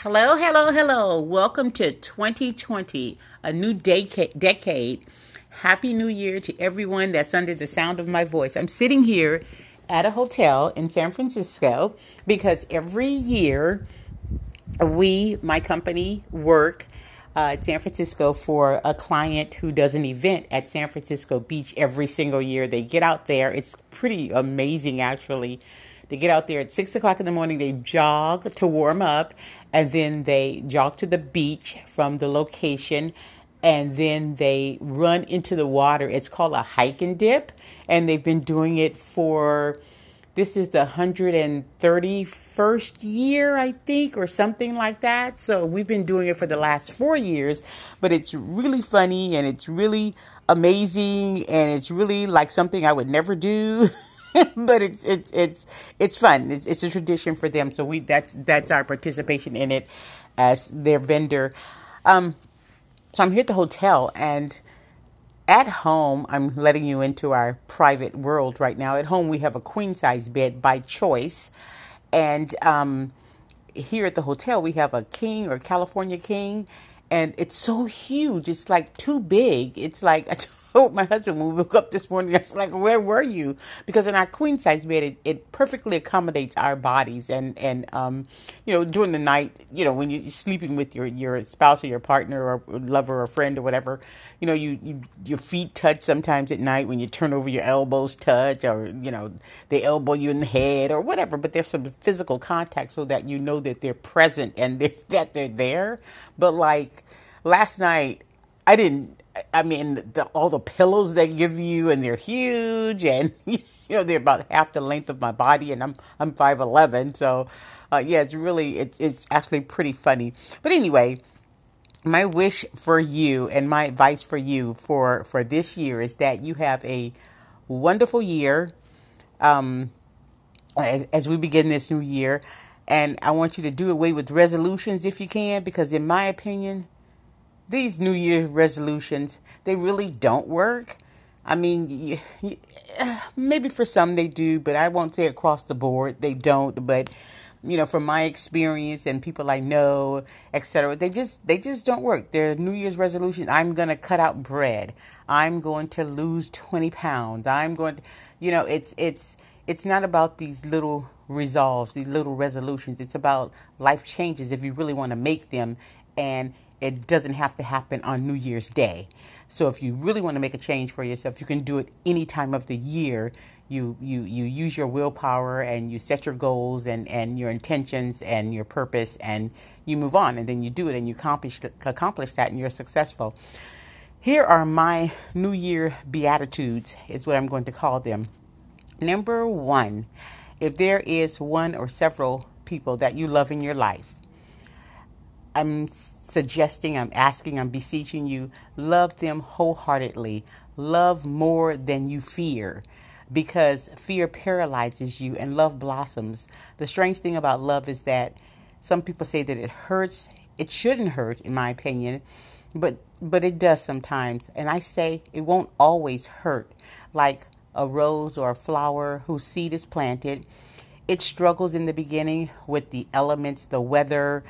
Hello, hello, hello. Welcome to 2020, a new decade. Happy New Year to everyone that's under the sound of my voice. I'm sitting here at a hotel in San Francisco because every year my company, work at San Francisco for a client who does an event at San Francisco Beach every single year. They get out there. It's pretty amazing, actually. They get out there at 6 o'clock in the morning. They jog to warm up, and then they jog to the beach from the location, and then they run into the water. It's called a hike and dip, and they've been doing it for, this is the 131st year, I think, or something like that. So we've been doing it for the last 4 years, but it's really funny and it's really amazing and it's really like something I would never do. But it's fun. It's a tradition for them. So that's our participation in it as their vendor. So I'm here at the hotel, and at home, I'm letting you into our private world right now. At home, we have a queen size bed by choice. And here at the hotel, we have a king or California king. And it's so huge. It's like too big. It's like, I told my husband when we woke up this morning, I was like, where were you? Because in our queen size bed, it perfectly accommodates our bodies. And during the night, when you're sleeping with your spouse or your partner or lover or friend or whatever, your feet touch sometimes at night when you turn over, your elbows touch, or, they elbow you in the head or whatever. But there's some physical contact so that you know that they're present and that they're there. But like last night, all the pillows they give you, and they're huge, and they're about half the length of my body, and I'm 5'11", so it's actually pretty funny. But anyway, my wish for you and my advice for you for this year is that you have a wonderful year as we begin this new year, and I want you to do away with resolutions if you can, because in my opinion, these New Year's resolutions, they really don't work. I mean, maybe for some they do, but I won't say across the board they don't. But, from my experience and people I know, etc., they just don't work. Their New Year's resolution: I'm going to cut out bread. I'm going to lose 20 pounds. I'm going to, it's not about these little resolves, these little resolutions. It's about life changes if you really want to make them, and it doesn't have to happen on New Year's Day. So if you really want to make a change for yourself, you can do it any time of the year. You use your willpower and you set your goals and your intentions and your purpose, and you move on, and then you do it and you accomplish that, and you're successful. Here are my New Year beatitudes, is what I'm going to call them. Number 1, if there is one or several people that you love in your life, I'm suggesting, I'm asking, I'm beseeching you, love them wholeheartedly. Love more than you fear, because fear paralyzes you and love blossoms. The strange thing about love is that some people say that it hurts. It shouldn't hurt, in my opinion, but it does sometimes. And I say it won't always hurt. Like a rose or a flower whose seed is planted, it struggles in the beginning with the elements, the weather,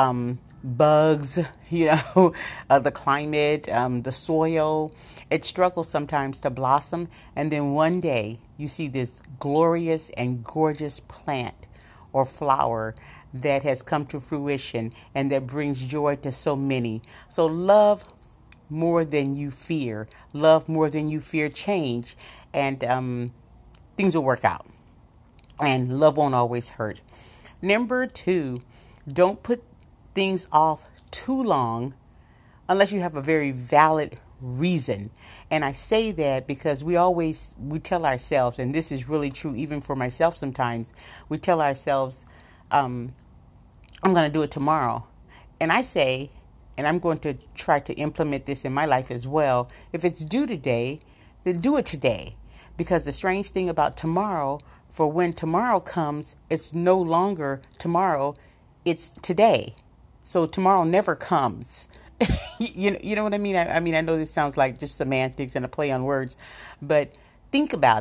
bugs, the climate, the soil. It struggles sometimes to blossom. And then one day you see this glorious and gorgeous plant or flower that has come to fruition and that brings joy to so many. So love more than you fear. Love more than you fear change. And things will work out. And love won't always hurt. Number 2, don't put things off too long unless you have a very valid reason. And I say that because we tell ourselves, and this is really true even for myself sometimes, we tell ourselves, I'm going to do it tomorrow. And I say, and I'm going to try to implement this in my life as well, if it's due today, then do it today. Because the strange thing about tomorrow, for when tomorrow comes, it's no longer tomorrow, it's today. So tomorrow never comes. You know what I mean? I know this sounds like just semantics and a play on words, but think about it.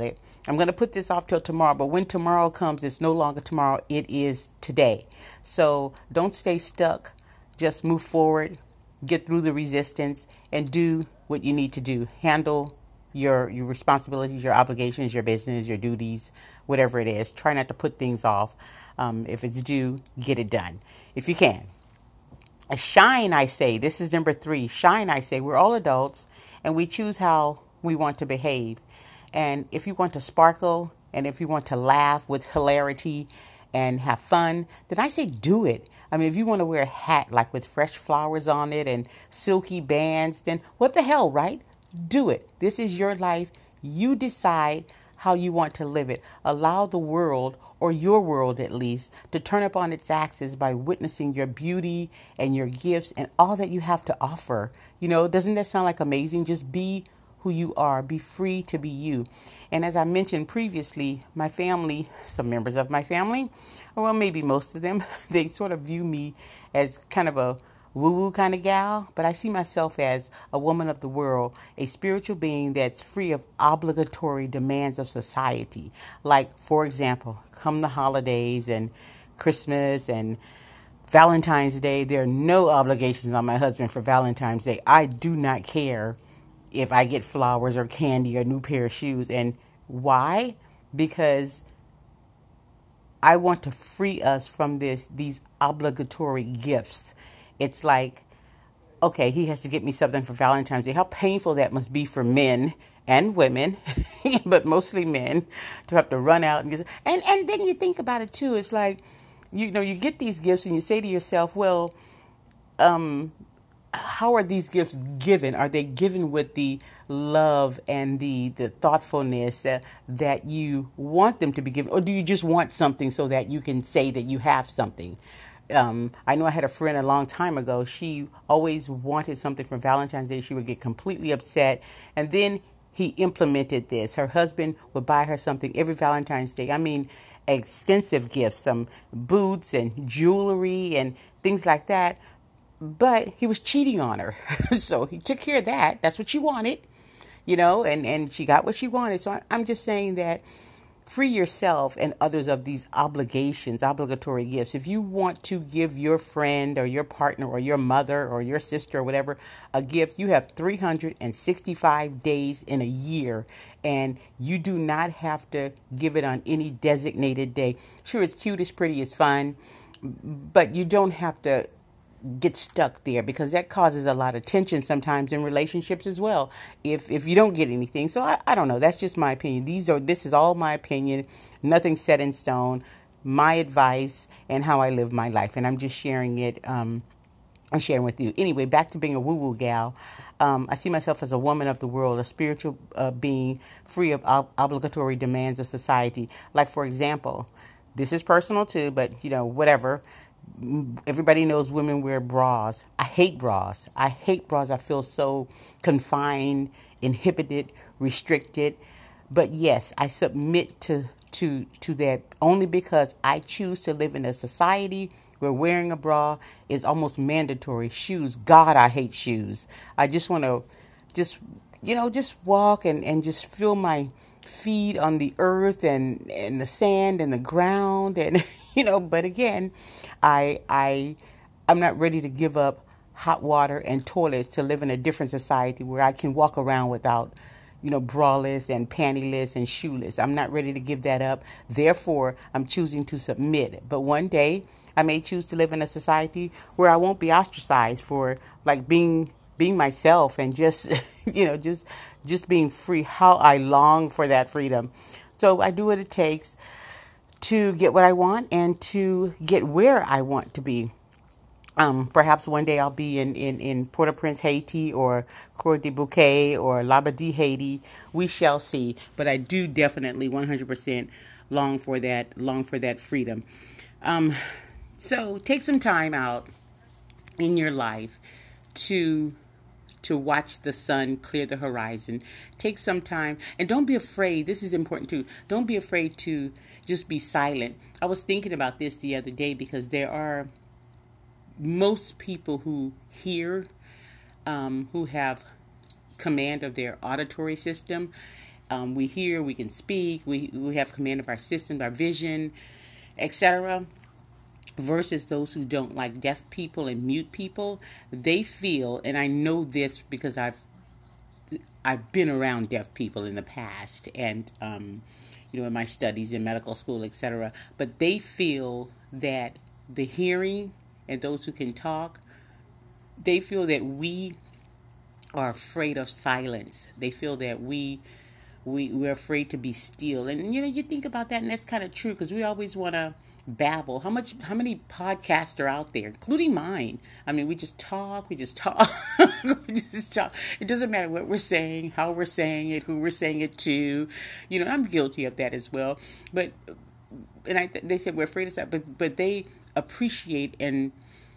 I'm going to put this off till tomorrow, but when tomorrow comes, it's no longer tomorrow. It is today. So don't stay stuck. Just move forward, get through the resistance, and do what you need to do. Handle your responsibilities, your obligations, your business, your duties, whatever it is. Try not to put things off. If it's due, get it done if you can. Shine, I say. This is number 3. Shine, I say. We're all adults, and we choose how we want to behave. And if you want to sparkle, and if you want to laugh with hilarity and have fun, then I say do it. I mean, if you want to wear a hat like with fresh flowers on it and silky bands, then what the hell, right? Do it. This is your life. You decide how you want to live it. Allow the world, or your world at least, to turn up on its axis by witnessing your beauty and your gifts and all that you have to offer. You know, doesn't that sound like amazing? Just be who you are. Be free to be you. And as I mentioned previously, my family, some members of my family, well, maybe most of them, they sort of view me as kind of a woo-woo kind of gal, but I see myself as a woman of the world, a spiritual being that's free of obligatory demands of society. Like, for example, come the holidays and Christmas and Valentine's Day, there are no obligations on my husband for Valentine's Day. I do not care if I get flowers or candy or a new pair of shoes. And why? Because I want to free us from these obligatory gifts. It's like, okay, he has to get me something for Valentine's Day. How painful that must be for men and women, but mostly men, to have to run out and get. And then you think about it too. It's like, you know, you get these gifts and you say to yourself, well, how are these gifts given? Are they given with the love and the thoughtfulness that you want them to be given? Or do you just want something so that you can say that you have something? I know I had a friend a long time ago. She always wanted something for Valentine's Day. She would get completely upset. And then he implemented this. Her husband would buy her something every Valentine's Day. I mean, extensive gifts, some boots and jewelry and things like that. But he was cheating on her. So he took care of that. That's what she wanted, you know, and she got what she wanted. So I'm just saying that free yourself and others of these obligations, obligatory gifts. If you want to give your friend or your partner or your mother or your sister or whatever a gift, you have 365 days in a year, and you do not have to give it on any designated day. Sure, it's cute, it's pretty, it's fun, but you don't have to get stuck there, because that causes a lot of tension sometimes in relationships as well if you don't get anything. So I don't know, that's just my opinion. This is all my opinion, nothing set in stone, my advice and how I live my life, and I'm just sharing it. I'm sharing with you. Anyway, back to being a woo-woo gal. I see myself as a woman of the world, a spiritual being free of obligatory demands of society. Like, for example, this is personal too, but you know, whatever. Everybody knows women wear bras. I hate bras. I hate bras. I feel so confined, inhibited, restricted. But yes, I submit to that only because I choose to live in a society where wearing a bra is almost mandatory. Shoes, God, I hate shoes. I just want to just walk and just feel my feet on the earth and the sand and the ground, and but again, I'm not ready to give up hot water and toilets to live in a different society where I can walk around without braless and pantyless and shoeless. I'm not ready to give that up. Therefore, I'm choosing to submit. But one day I may choose to live in a society where I won't be ostracized for like being myself and just just being free. How I long for that freedom. So I do what it takes to get what I want and to get where I want to be. Perhaps one day I'll be in Port-au-Prince, Haiti, or Cour de Bouquet, or Labadie, Haiti. We shall see. But I do definitely 100% long for that freedom. So take some time out in your life to watch the sun clear the horizon. Take some time, and don't be afraid. This is important too. Don't be afraid to just be silent. I was thinking about this the other day because there are most people who hear, who have command of their auditory system, We hear, we can speak, we have command of our system, our vision, etc. Versus those who don't, like deaf people and mute people. They feel, and I know this because I've been around deaf people in the past, and in my studies in medical school, etc. But they feel that the hearing and those who can talk, they feel that we are afraid of silence. They feel that we're afraid to be still. And you think about that, and that's kind of true, because we always want to babble. How many podcasts are out there, including mine? I mean, we just talk, we just talk. We just talk. It doesn't matter what we're saying, how we're saying it, who we're saying it to. I'm guilty of that as well. But they said we're afraid of that, but they appreciate and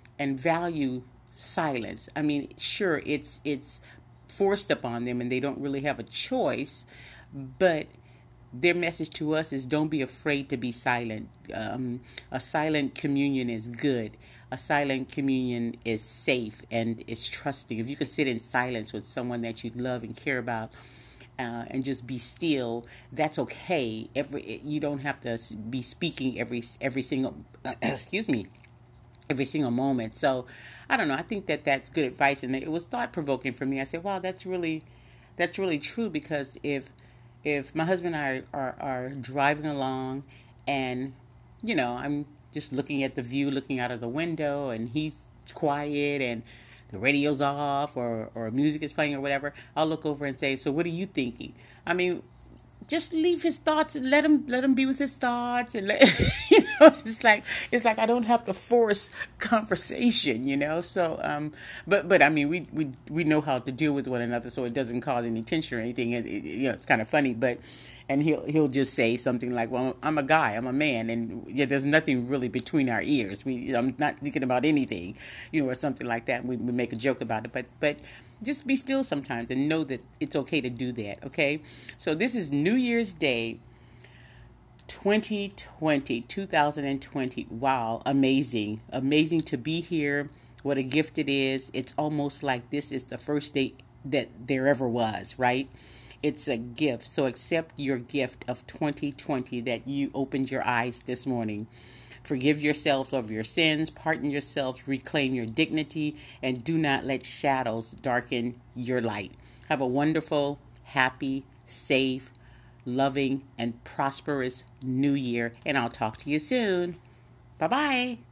value silence. I mean, sure, it's forced upon them and they don't really have a choice, but their message to us is, don't be afraid to be silent. A silent communion is good. A silent communion is safe and is trusting. If you can sit in silence with someone that you love and care about, and just be still, that's okay. You don't have to be speaking every single excuse me, every single moment. So I don't know. I think that's good advice, and it was thought provoking for me. I said, wow, that's really true, because if my husband and I are driving along, and I'm just looking at the view, looking out of the window, and he's quiet and the radio's off, or music is playing or whatever, I'll look over and say, so what are you thinking? I mean, just leave his thoughts and let him be with his thoughts, and it's like I don't have to force conversation, So but I mean, we know how to deal with one another, so it doesn't cause any tension or anything. It's kind of funny, and he'll just say something like, well, I'm a guy, I'm a man, and there's nothing really between our ears. I'm not thinking about anything, or something like that. We make a joke about it, but just be still sometimes and know that it's okay to do that, okay? So this is New Year's Day 2020. Wow, amazing to be here. What a gift it is. It's almost like this is the first day that there ever was, right? It's a gift. So accept your gift of 2020, that you opened your eyes this morning. Forgive yourself of your sins, pardon yourselves, reclaim your dignity, and do not let shadows darken your light. Have a wonderful, happy, safe, loving, and prosperous new year, and I'll talk to you soon. Bye-bye.